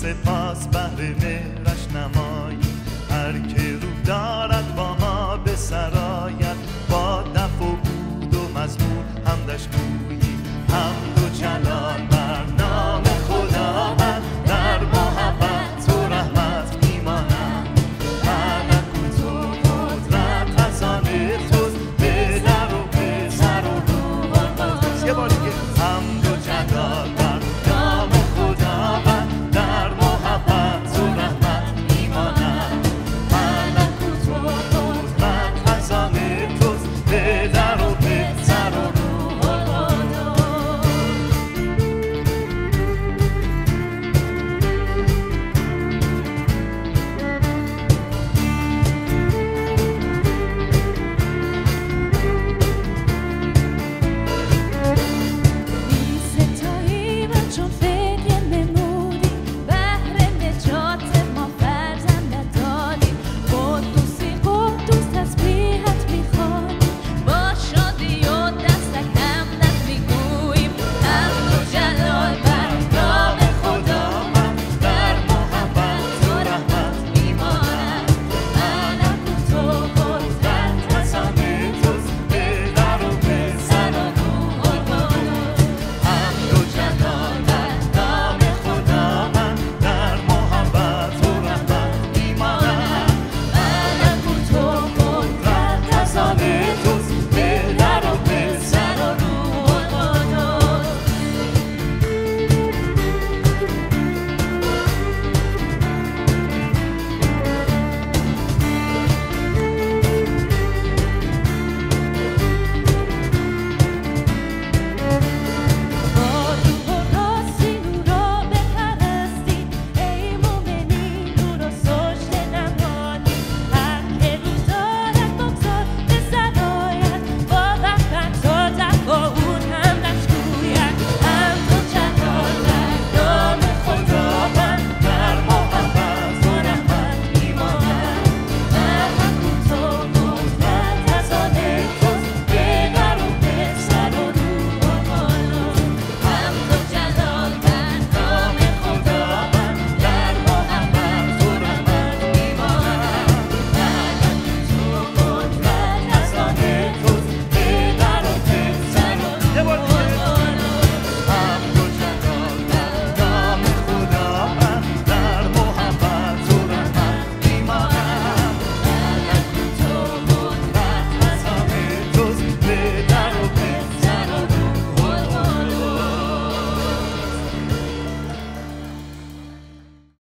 سپاس بهر مهرش نمایی. هر که روح دارد با ما به سرایت، با دف و بود و مزمور همدش گویی. حمد و جلال بر نام خداوند، در محبت و رحمت میمانم. ملکوت و قدرت از آن تو